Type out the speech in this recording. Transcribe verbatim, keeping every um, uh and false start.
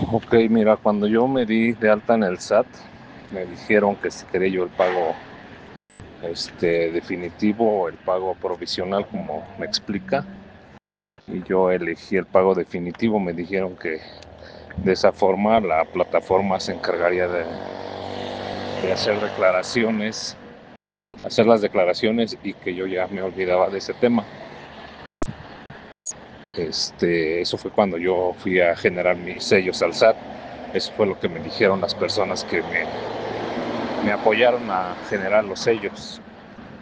Ok, mira, cuando yo me di de alta en el S A T, me dijeron que si quería yo el pago este, definitivo o el pago provisional, como me explica, y yo elegí el pago definitivo. Me dijeron que de esa forma la plataforma se encargaría de, de hacer declaraciones, hacer las declaraciones y que yo ya me olvidaba de ese tema. Este, eso fue cuando yo fui a generar mis sellos al S A T. Eso fue lo que me dijeron las personas que me, me apoyaron a generar los sellos.